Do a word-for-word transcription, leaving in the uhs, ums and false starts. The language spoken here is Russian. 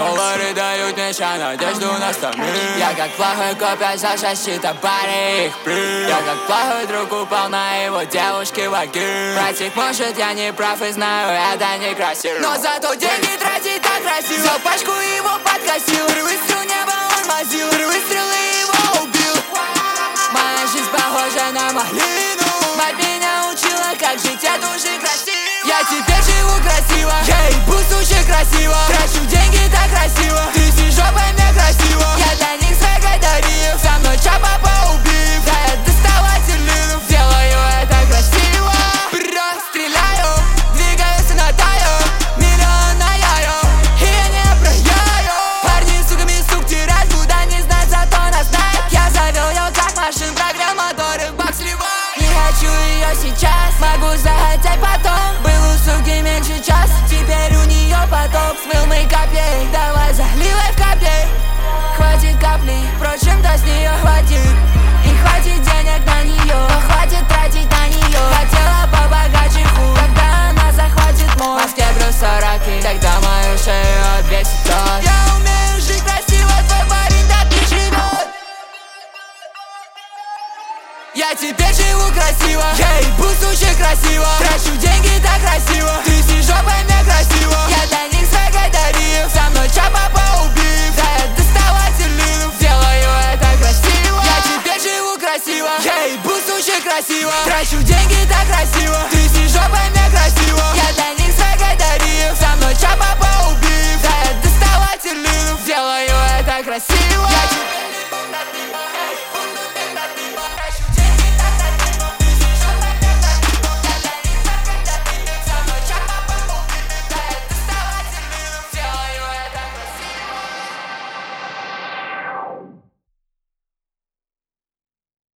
Доллары дают мне ща надежду на сто миль. Я как плохой копия защищит паре их при. Я как плохой друг упал на его девушке в огонь. Братик, может я не прав и знаю, это некрасиво, но зато деньги тратить так красиво. Взял пачку и его подкосил. Выстрел небо он мазил, выстрел и его убил. Моя жизнь похожа на малину. Мать меня учила, как жить, это уже красиво. Я теперь живу красиво, я ебу суши красиво. Трачу деньги так красиво, ты с жопой мне красиво. Я для них свегой дарил, со мной чапа поубив. Да я доставатель линов, делаю это красиво. Бро, стреляю, двигаюсь и натаю. Миллион на яю, и я не прояю. Парни с суками сук терять, куда не знать, зато нас знает. Я завел ее как машин, прогрел моторы, в бак сливай. Не хочу ее сейчас, могу захотеть потом. Был у суки меньше час, теперь у нее поток. Смыл мейкап ей, давай заливай в каплей. Хватит капли, впрочем-то с нее хватит. И хватит денег на нее, но хватит тратить на нее. Хотела побогаче хуй, когда она захватит мой. В Москве плюс сорок, и тогда мою шею отвесит тот. Я умею жить красиво, твой парень так не живет. Я теперь живу красиво, я ебу суши красиво. Трачу деньги так красиво, ты с жопой мне красиво. Я